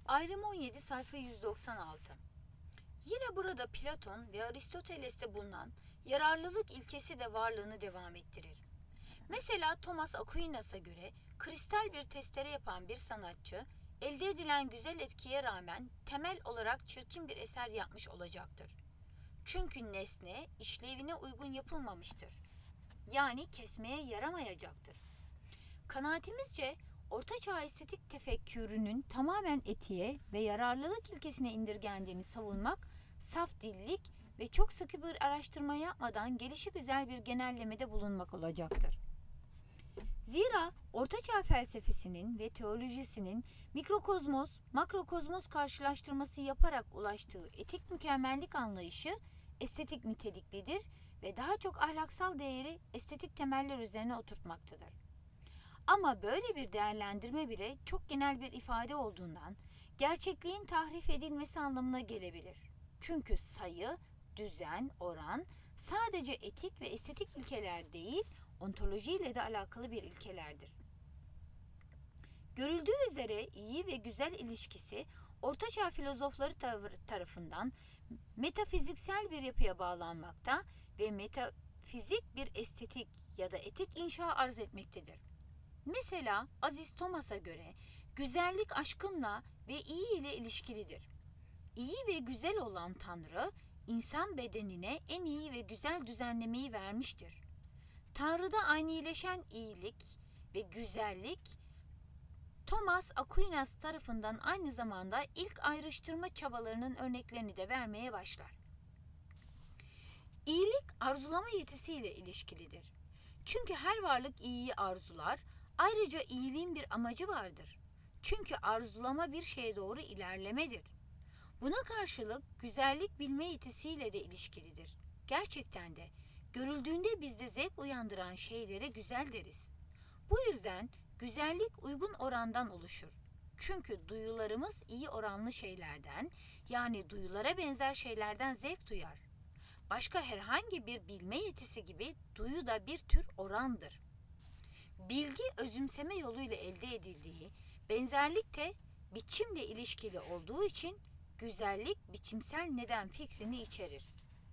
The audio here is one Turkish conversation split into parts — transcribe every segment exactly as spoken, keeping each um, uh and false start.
Ayrım on yedi sayfa yüz doksan altı. Yine burada Platon ve Aristoteles'te bulunan yararlılık ilkesi de varlığını devam ettirir. Mesela Thomas Aquinas'a göre kristal bir testere yapan bir sanatçı, elde edilen güzel etkiye rağmen temel olarak çirkin bir eser yapmış olacaktır. Çünkü nesne işlevine uygun yapılmamıştır. Yani kesmeye yaramayacaktır. Kanaatimizce Ortaçağ estetik tefekkürünün tamamen etiğe ve yararlılık ilkesine indirgendiğini savunmak, saf dillik ve çok sıkı bir araştırma yapmadan gelişigüzel bir genellemede bulunmak olacaktır. Zira Ortaçağ felsefesinin ve teolojisinin mikrokozmos, makrokozmos karşılaştırması yaparak ulaştığı etik mükemmellik anlayışı estetik niteliklidir ve daha çok ahlaksal değeri estetik temeller üzerine oturtmaktadır. Ama böyle bir değerlendirme bile çok genel bir ifade olduğundan gerçekliğin tahrif edilmesi anlamına gelebilir. Çünkü sayı, düzen, oran sadece etik ve estetik ilkeler değil, ontolojiyle de alakalı bir ilkelerdir. Görüldüğü üzere iyi ve güzel ilişkisi Ortaçağ filozofları tarafından metafiziksel bir yapıya bağlanmakta ve metafizik bir estetik ya da etik inşa arz etmektedir. Mesela Aziz Thomas'a göre güzellik aşkınla ve iyi ile ilişkilidir. İyi ve güzel olan Tanrı, insan bedenine en iyi ve güzel düzenlemeyi vermiştir. Tanrı'da aynileşen iyilik ve güzellik, Thomas Aquinas tarafından aynı zamanda ilk ayrıştırma çabalarının örneklerini de vermeye başlar. İyilik arzulama yetisiyle ilişkilidir. Çünkü her varlık iyiyi arzular, ayrıca iyiliğin bir amacı vardır. Çünkü arzulama bir şeye doğru ilerlemedir. Buna karşılık güzellik bilme yetisiyle de ilişkilidir. Gerçekten de görüldüğünde bizde zevk uyandıran şeylere güzel deriz. Bu yüzden güzellik uygun orandan oluşur. Çünkü duyularımız iyi oranlı şeylerden, yani duyulara benzer şeylerden zevk duyar. Başka herhangi bir bilme yetisi gibi duyu da bir tür orandır. Bilgi özümseme yoluyla elde edildiği, benzerlik de biçimle ilişkili olduğu için güzellik biçimsel neden fikrini içerir.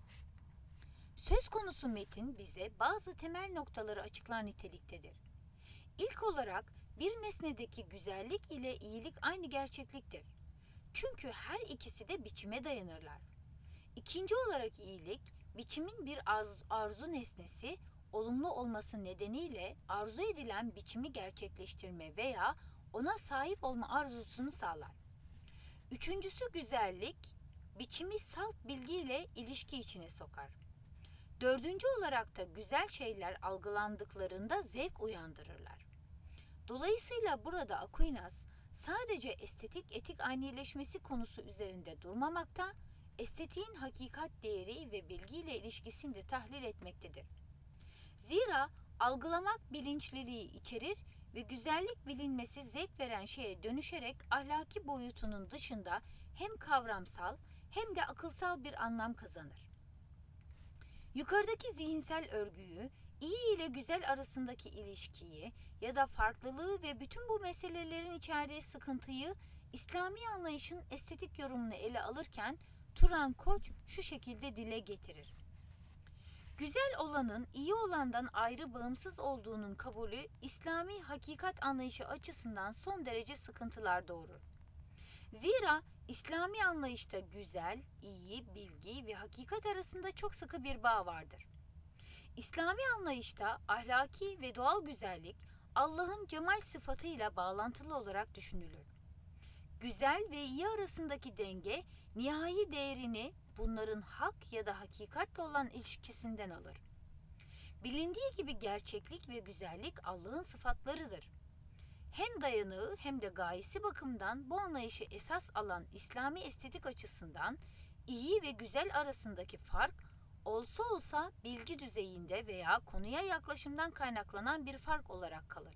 Söz konusu metin bize bazı temel noktaları açıklar niteliktedir. İlk olarak bir nesnedeki güzellik ile iyilik aynı gerçekliktir. Çünkü her ikisi de biçime dayanırlar. İkinci olarak iyilik, biçimin bir arzu nesnesi, olumlu olması nedeniyle arzu edilen biçimi gerçekleştirme veya ona sahip olma arzusunu sağlar. Üçüncüsü güzellik, biçimi salt bilgiyle ilişki içine sokar. Dördüncü olarak da güzel şeyler algılandıklarında zevk uyandırırlar. Dolayısıyla burada Aquinas sadece estetik etik aynileşmesi konusu üzerinde durmamakta, estetiğin hakikat değeri ve bilgiyle ilişkisini de tahlil etmektedir. Zira algılamak bilinçliliği içerir ve güzellik bilinmesi zevk veren şeye dönüşerek ahlaki boyutunun dışında hem kavramsal hem de akılsal bir anlam kazanır. Yukarıdaki zihinsel örgüyü, iyi ile güzel arasındaki ilişkiyi ya da farklılığı ve bütün bu meselelerin içerdiği sıkıntıyı İslami anlayışın estetik yorumunu ele alırken Turan Koç şu şekilde dile getirir. Güzel olanın iyi olandan ayrı bağımsız olduğunun kabulü İslami hakikat anlayışı açısından son derece sıkıntılar doğurur. Zira İslami anlayışta güzel, iyi, bilgi ve hakikat arasında çok sıkı bir bağ vardır. İslami anlayışta ahlaki ve doğal güzellik Allah'ın cemal sıfatıyla bağlantılı olarak düşünülür. Güzel ve iyi arasındaki denge nihai değerini bunların hak ya da hakikatle olan ilişkisinden alır. Bilindiği gibi gerçeklik ve güzellik Allah'ın sıfatlarıdır. Hem dayanığı hem de gayesi bakımından bu anlayışı esas alan İslami estetik açısından iyi ve güzel arasındaki fark olsa olsa bilgi düzeyinde veya konuya yaklaşımdan kaynaklanan bir fark olarak kalır.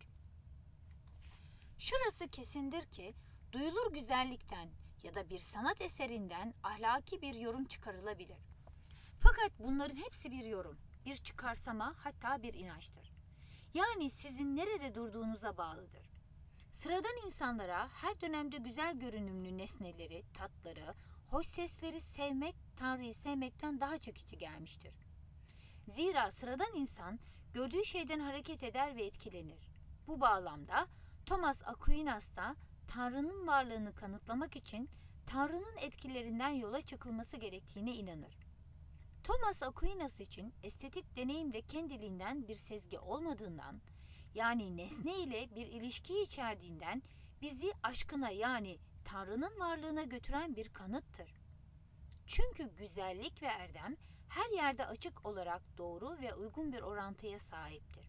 Şurası kesindir ki duyulur güzellikten ya da bir sanat eserinden ahlaki bir yorum çıkarılabilir. Fakat bunların hepsi bir yorum, bir çıkarsama, hatta bir inançtır. Yani sizin nerede durduğunuza bağlıdır. Sıradan insanlara her dönemde güzel görünümlü nesneleri, tatları, hoş sesleri sevmek, Tanrı'yı sevmekten daha çekici gelmiştir. Zira sıradan insan gördüğü şeyden hareket eder ve etkilenir. Bu bağlamda Thomas Aquinas da Tanrı'nın varlığını kanıtlamak için Tanrı'nın etkilerinden yola çıkılması gerektiğine inanır. Thomas Aquinas için estetik deneyimde kendiliğinden bir sezgi olmadığından, yani nesne ile bir ilişki içerdiğinden bizi aşkına, yani Tanrı'nın varlığına götüren bir kanıttır. Çünkü güzellik ve erdem her yerde açık olarak doğru ve uygun bir orantıya sahiptir.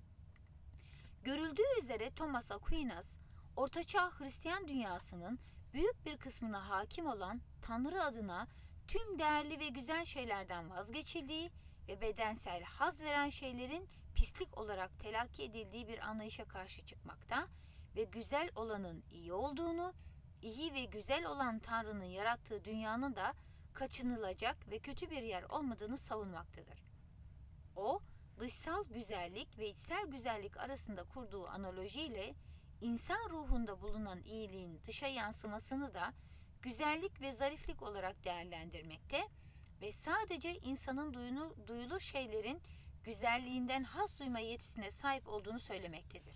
Görüldüğü üzere Thomas Aquinas, Ortaçağ Hristiyan dünyasının büyük bir kısmına hakim olan Tanrı adına tüm değerli ve güzel şeylerden vazgeçildiği ve bedensel haz veren şeylerin pislik olarak telakki edildiği bir anlayışa karşı çıkmakta ve güzel olanın iyi olduğunu, iyi ve güzel olan Tanrı'nın yarattığı dünyanın da kaçınılacak ve kötü bir yer olmadığını savunmaktadır. O, dışsal güzellik ve içsel güzellik arasında kurduğu analojiyle insan ruhunda bulunan iyiliğin dışa yansımasını da güzellik ve zariflik olarak değerlendirmekte ve sadece insanın duyunu, duyulur şeylerin güzelliğinden haz duyma yetisine sahip olduğunu söylemektedir.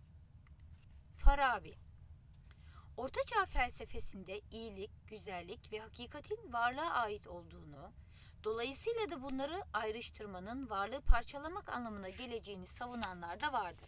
Farabi, Ortaçağ felsefesinde iyilik, güzellik ve hakikatin varlığa ait olduğunu, dolayısıyla da bunları ayrıştırmanın varlığı parçalamak anlamına geleceğini savunanlar da vardır.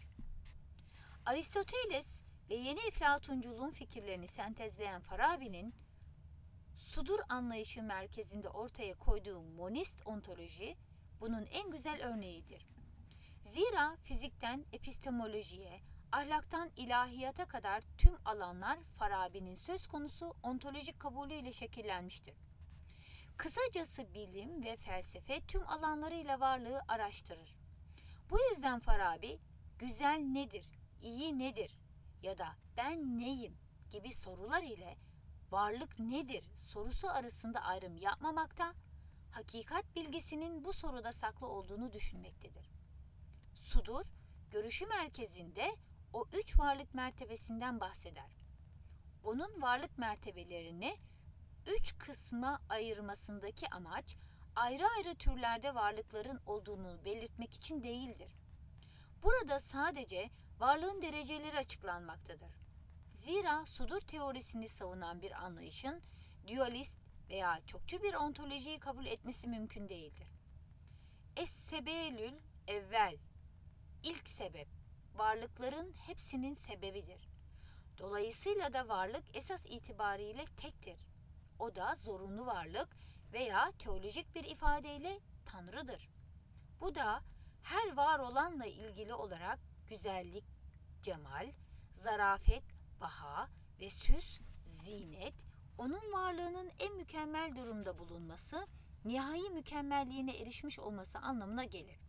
Aristoteles ve yeni eflatunculuğun fikirlerini sentezleyen Farabi'nin sudur anlayışı merkezinde ortaya koyduğu monist ontoloji bunun en güzel örneğidir. Zira fizikten epistemolojiye, ahlaktan ilahiyata kadar tüm alanlar Farabi'nin söz konusu ontolojik kabulüyle şekillenmiştir. Kısacası bilim ve felsefe tüm alanlarıyla varlığı araştırır. Bu yüzden Farabi, güzel nedir, iyi nedir ya da ben neyim gibi sorular ile varlık nedir sorusu arasında ayrım yapmamakta, hakikat bilgisinin bu soruda saklı olduğunu düşünmektedir. Sudur, görüşü merkezinde o üç varlık mertebesinden bahseder. Onun varlık mertebelerini üç kısma ayırmasındaki amaç, ayrı ayrı türlerde varlıkların olduğunu belirtmek için değildir. Burada sadece varlığın dereceleri açıklanmaktadır. Zira sudur teorisini savunan bir anlayışın dualist veya çokçu bir ontolojiyi kabul etmesi mümkün değildir. Es-sebelül evvel, ilk sebep, varlıkların hepsinin sebebidir. Dolayısıyla da varlık esas itibariyle tektir. O da zorunlu varlık veya teolojik bir ifadeyle Tanrı'dır. Bu da her var olanla ilgili olarak güzellik, cemal, zarafet, baha ve süs, zinet, onun varlığının en mükemmel durumda bulunması, nihai mükemmelliğine erişmiş olması anlamına gelir.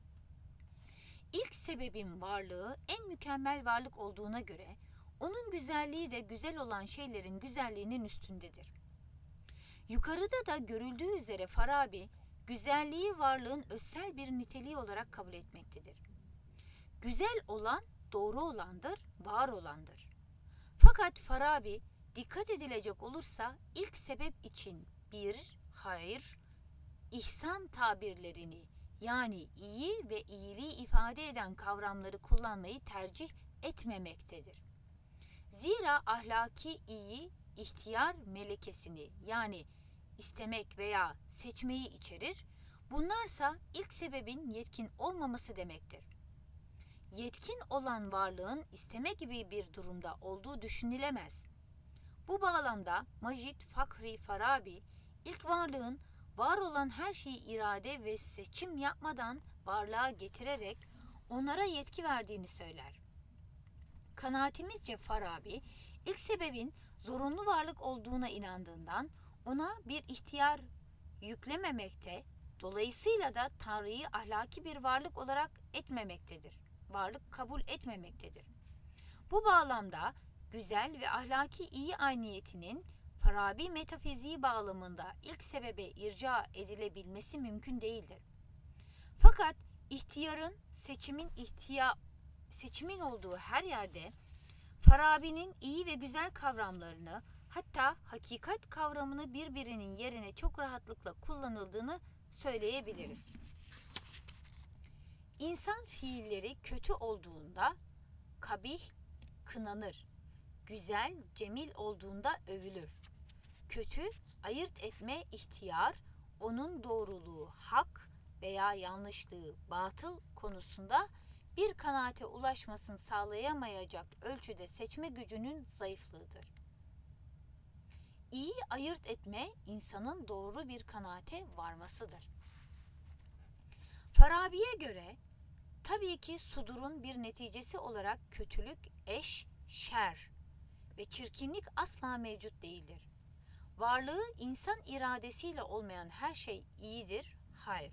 İlk sebebin varlığı en mükemmel varlık olduğuna göre, onun güzelliği de güzel olan şeylerin güzelliğinin üstündedir. Yukarıda da görüldüğü üzere Farabi, güzelliği varlığın özsel bir niteliği olarak kabul etmektedir. Güzel olan doğru olandır, var olandır. Fakat Farabi, dikkat edilecek olursa ilk sebep için bir, hayır, ihsan tabirlerini, yani iyi ve iyiliği ifade eden kavramları kullanmayı tercih etmemektedir. Zira ahlaki iyi, ihtiyar melekesini, yani istemek veya seçmeyi içerir, bunlarsa ilk sebebin yetkin olmaması demektir. Yetkin olan varlığın isteme gibi bir durumda olduğu düşünülemez. Bu bağlamda Macit Fakri Farabi, ilk varlığın var olan her şeyi irade ve seçim yapmadan varlığa getirerek onlara yetki verdiğini söyler. Kanaatimizce Farabi, ilk sebebin zorunlu varlık olduğuna inandığından ona bir ihtiyar yüklememekte, dolayısıyla da Tanrı'yı ahlaki bir varlık olarak etmemektedir. Varlık kabul etmemektedir. Bu bağlamda güzel ve ahlaki iyi ayniyetinin Farabi metafiziği bağlamında ilk sebebe irca edilebilmesi mümkün değildir. Fakat ihtiyarın, seçimin ihtiya, seçimin olduğu her yerde Farabi'nin iyi ve güzel kavramlarını, hatta hakikat kavramını birbirinin yerine çok rahatlıkla kullanıldığını söyleyebiliriz. İnsan fiilleri kötü olduğunda kabih kınanır, güzel, cemil olduğunda övülür. Kötü, ayırt etme ihtiyar, onun doğruluğu hak veya yanlışlığı batıl konusunda bir kanaate ulaşmasını sağlayamayacak ölçüde seçme gücünün zayıflığıdır. İyi ayırt etme insanın doğru bir kanaate varmasıdır. Farabi'ye göre tabii ki sudurun bir neticesi olarak kötülük, eş, şer ve çirkinlik asla mevcut değildir. Varlığı insan iradesiyle olmayan her şey iyidir, hayır.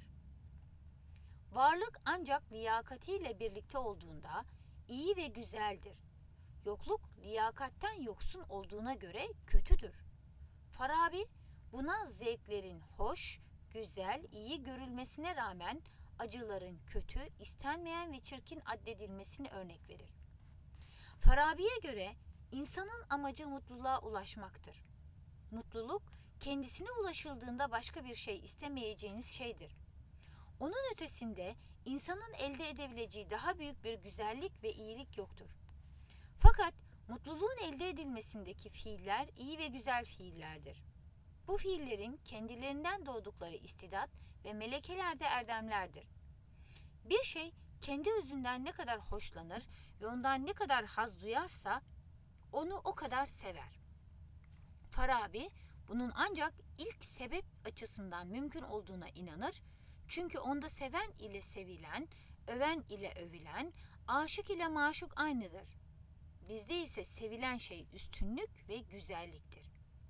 Varlık ancak liyakatiyle birlikte olduğunda iyi ve güzeldir. Yokluk liyakatten yoksun olduğuna göre kötüdür. Farabi buna zevklerin hoş, güzel, iyi görülmesine rağmen acıların kötü, istenmeyen ve çirkin addedilmesini örnek verir. Farabi'ye göre insanın amacı mutluluğa ulaşmaktır. Mutluluk, kendisine ulaşıldığında başka bir şey istemeyeceğiniz şeydir. Onun ötesinde insanın elde edebileceği daha büyük bir güzellik ve iyilik yoktur. Fakat mutluluğun elde edilmesindeki fiiller iyi ve güzel fiillerdir. Bu fiillerin kendilerinden doğdukları istidat ve melekeler de erdemlerdir. Bir şey kendi özünden ne kadar hoşlanır ve ondan ne kadar haz duyarsa onu o kadar sever. Farabi bunun ancak ilk sebep açısından mümkün olduğuna inanır. Çünkü onda seven ile sevilen, öven ile övülen, aşık ile maşuk aynıdır. Bizde ise sevilen şey üstünlük ve güzelliktir.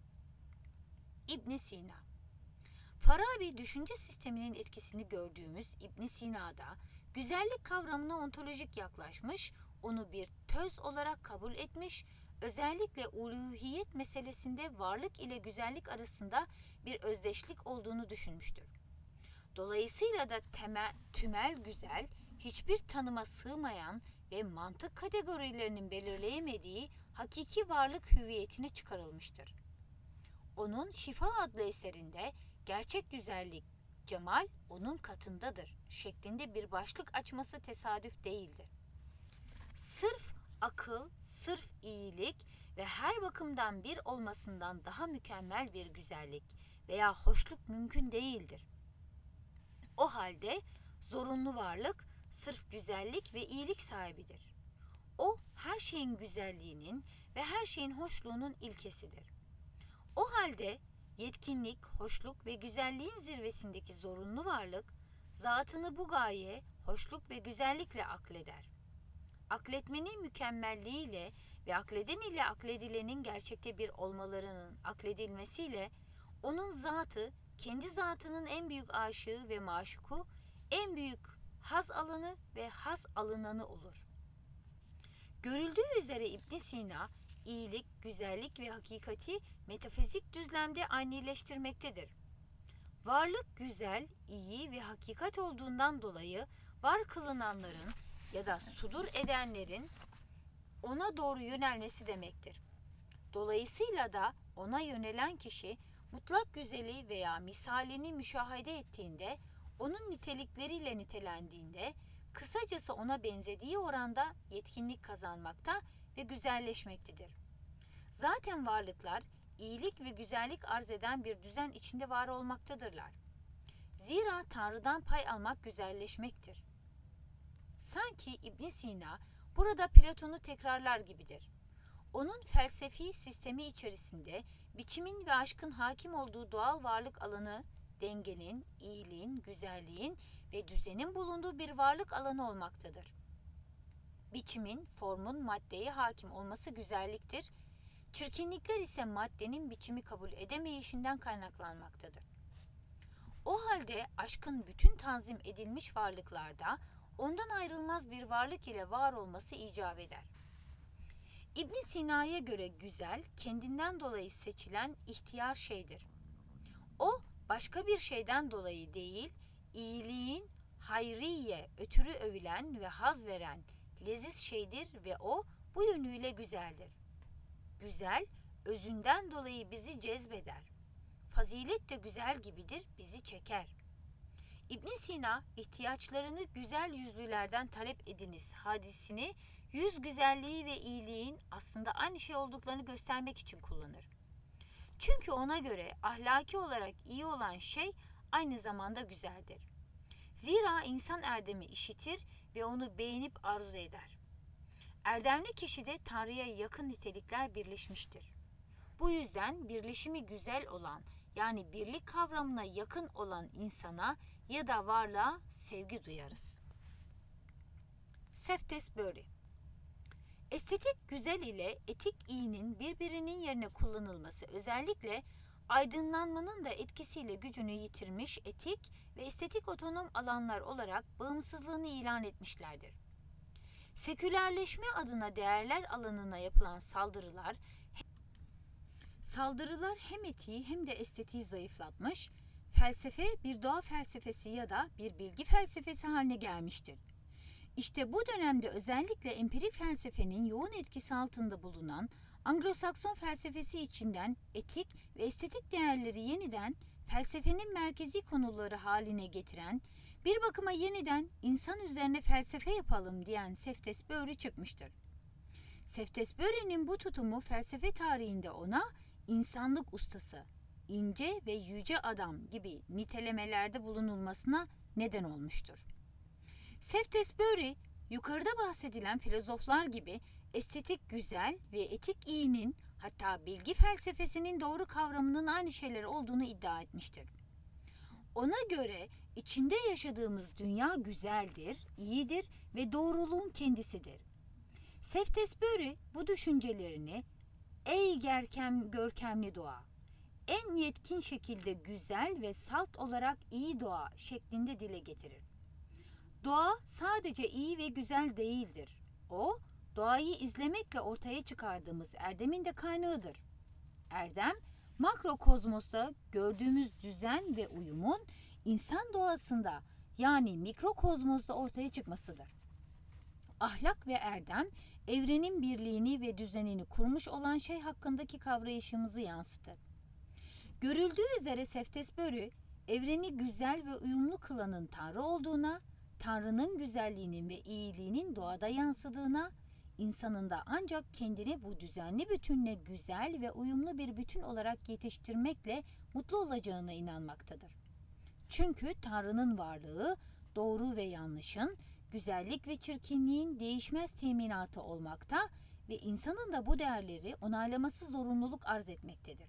İbn Sina. Farabi düşünce sisteminin etkisini gördüğümüz İbn Sina'da güzellik kavramına ontolojik yaklaşmış, onu bir töz olarak kabul etmiş, özellikle uluhiyet meselesinde varlık ile güzellik arasında bir özdeşlik olduğunu düşünmüştür. Dolayısıyla da temel, tümel güzel, hiçbir tanıma sığmayan ve mantık kategorilerinin belirleyemediği hakiki varlık hüviyetine çıkarılmıştır. Onun Şifa adlı eserinde gerçek güzellik, cemal onun katındadır şeklinde bir başlık açması tesadüf değildir. Sırf akıl, sırf iyilik ve her bakımdan bir olmasından daha mükemmel bir güzellik veya hoşluk mümkün değildir. O halde zorunlu varlık sırf güzellik ve iyilik sahibidir. O her şeyin güzelliğinin ve her şeyin hoşluğunun ilkesidir. O halde yetkinlik, hoşluk ve güzelliğin zirvesindeki zorunlu varlık zatını bu gaye, hoşluk ve güzellikle akleder. Akletmenin mükemmelliğiyle ve akleden ile akledilenin gerçekte bir olmalarının akledilmesiyle onun zatı, kendi zatının en büyük aşığı ve maşuku, en büyük haz alanı ve haz alınanı olur. Görüldüğü üzere İbn Sina, iyilik, güzellik ve hakikati metafizik düzlemde aynileştirmektedir. Varlık güzel, iyi ve hakikat olduğundan dolayı var kılınanların ya da sudur edenlerin ona doğru yönelmesi demektir. Dolayısıyla da ona yönelen kişi mutlak güzeli veya misalini müşahede ettiğinde, onun nitelikleriyle nitelendiğinde, kısacası ona benzediği oranda yetkinlik kazanmakta ve güzelleşmektedir. Zaten varlıklar iyilik ve güzellik arz eden bir düzen içinde var olmaktadırlar. Zira Tanrı'dan pay almak güzelleşmektir. Sanki İbn Sina burada Platon'u tekrarlar gibidir. Onun felsefi sistemi içerisinde biçimin ve aşkın hakim olduğu doğal varlık alanı, dengenin, iyiliğin, güzelliğin ve düzenin bulunduğu bir varlık alanı olmaktadır. Biçimin, formun maddeye hakim olması güzelliktir, çirkinlikler ise maddenin biçimi kabul edemeyişinden kaynaklanmaktadır. O halde aşkın bütün tanzim edilmiş varlıklarda ondan ayrılmaz bir varlık ile var olması icap eder. İbn Sina'ya göre güzel, kendinden dolayı seçilen ihtiyar şeydir. O, başka bir şeyden dolayı değil, iyiliğin hayriye ötürü övülen ve haz veren leziz şeydir ve o, bu yönüyle güzeldir. Güzel, özünden dolayı bizi cezbeder. Fazilet de güzel gibidir, bizi çeker. İbn Sina, ihtiyaçlarını güzel yüzlülerden talep ediniz hadisini, yüz güzelliği ve iyiliğin aslında aynı şey olduklarını göstermek için kullanır. Çünkü ona göre ahlaki olarak iyi olan şey aynı zamanda güzeldir. Zira insan erdemi işitir ve onu beğenip arzu eder. Erdemli kişide Tanrı'ya yakın nitelikler birleşmiştir. Bu yüzden birleşimi güzel olan, yani birlik kavramına yakın olan insana ya da varlığa sevgi duyarız. Shaftesbury. Estetik güzel ile etik iyinin birbirinin yerine kullanılması özellikle aydınlanmanın da etkisiyle gücünü yitirmiş etik ve estetik otonom alanlar olarak bağımsızlığını ilan etmişlerdir. Sekülerleşme adına değerler alanına yapılan saldırılar Saldırılar hem etiği hem de estetiği zayıflatmış, felsefe bir doğa felsefesi ya da bir bilgi felsefesi haline gelmiştir. İşte bu dönemde özellikle empirik felsefenin yoğun etkisi altında bulunan Anglo-Sakson felsefesi içinden etik ve estetik değerleri yeniden felsefenin merkezi konuları haline getiren, bir bakıma yeniden insan üzerine felsefe yapalım diyen Shaftesbury çıkmıştır. Shaftesbury'nin bu tutumu felsefe tarihinde ona insanlık ustası, ince ve yüce adam gibi nitelemelerde bulunulmasına neden olmuştur. Shaftesbury, yukarıda bahsedilen filozoflar gibi estetik güzel ve etik iyinin, hatta bilgi felsefesinin doğru kavramının aynı şeyler olduğunu iddia etmiştir. Ona göre içinde yaşadığımız dünya güzeldir, iyidir ve doğruluğun kendisidir. Shaftesbury bu düşüncelerini "Ey gerkem görkemli doğa, en yetkin şekilde güzel ve salt olarak iyi doğa" şeklinde dile getirir. Doğa sadece iyi ve güzel değildir. O, doğayı izlemekle ortaya çıkardığımız erdemin de kaynağıdır. Erdem, makrokozmosta gördüğümüz düzen ve uyumun insan doğasında, yani mikrokozmosta ortaya çıkmasıdır. Ahlak ve erdem, evrenin birliğini ve düzenini kurmuş olan şey hakkındaki kavrayışımızı yansıtır. Görüldüğü üzere Shaftesbury, evreni güzel ve uyumlu kılanın Tanrı olduğuna, Tanrı'nın güzelliğinin ve iyiliğinin doğada yansıdığına, insanın da ancak kendini bu düzenli bütünle güzel ve uyumlu bir bütün olarak yetiştirmekle mutlu olacağına inanmaktadır. Çünkü Tanrı'nın varlığı, doğru ve yanlışın, güzellik ve çirkinliğin değişmez teminatı olmakta ve insanın da bu değerleri onaylaması zorunluluk arz etmektedir.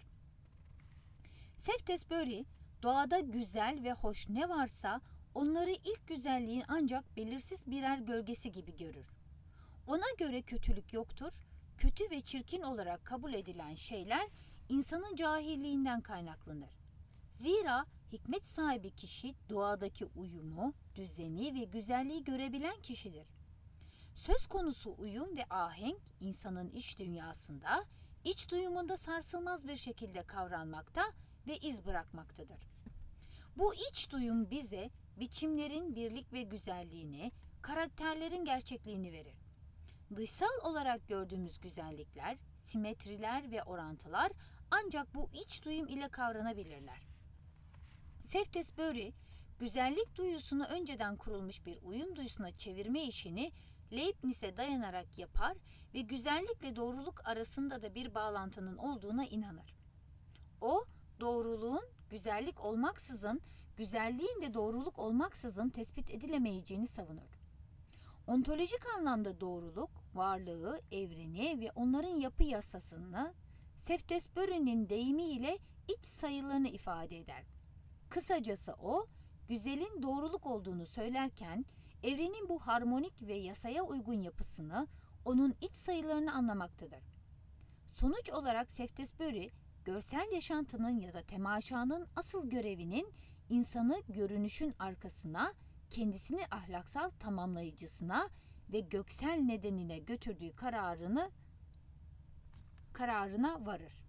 Shaftesbury, doğada güzel ve hoş ne varsa onları ilk güzelliğin ancak belirsiz birer gölgesi gibi görür. Ona göre kötülük yoktur, kötü ve çirkin olarak kabul edilen şeyler insanın cahilliğinden kaynaklanır. Zira hikmet sahibi kişi doğadaki uyumu, düzeni ve güzelliği görebilen kişidir. Söz konusu uyum ve ahenk insanın iç dünyasında, iç duyumunda sarsılmaz bir şekilde kavranmakta ve iz bırakmaktadır. Bu iç duyum bize biçimlerin birlik ve güzelliğini, karakterlerin gerçekliğini verir. Dışsal olarak gördüğümüz güzellikler, simetriler ve orantılar ancak bu iç duyum ile kavranabilirler. Shaftesbury, güzellik duyusunu önceden kurulmuş bir uyum duyusuna çevirme işini Leibniz'e dayanarak yapar ve güzellikle doğruluk arasında da bir bağlantının olduğuna inanır. O, doğruluğun güzellik olmaksızın, güzelliğin de doğruluk olmaksızın tespit edilemeyeceğini savunur. Ontolojik anlamda doğruluk, varlığı, evreni ve onların yapı yasasını Shaftesbury'nin deyimiyle iç sayılarını ifade eder. Kısacası o, güzelin doğruluk olduğunu söylerken, evrenin bu harmonik ve yasaya uygun yapısını, onun iç sayılarını anlamaktadır. Sonuç olarak Shaftesbury, görsel yaşantının ya da temaşanın asıl görevinin insanı görünüşün arkasına, kendisini ahlaksal tamamlayıcısına ve göksel nedenine götürdüğü kararını kararına varır.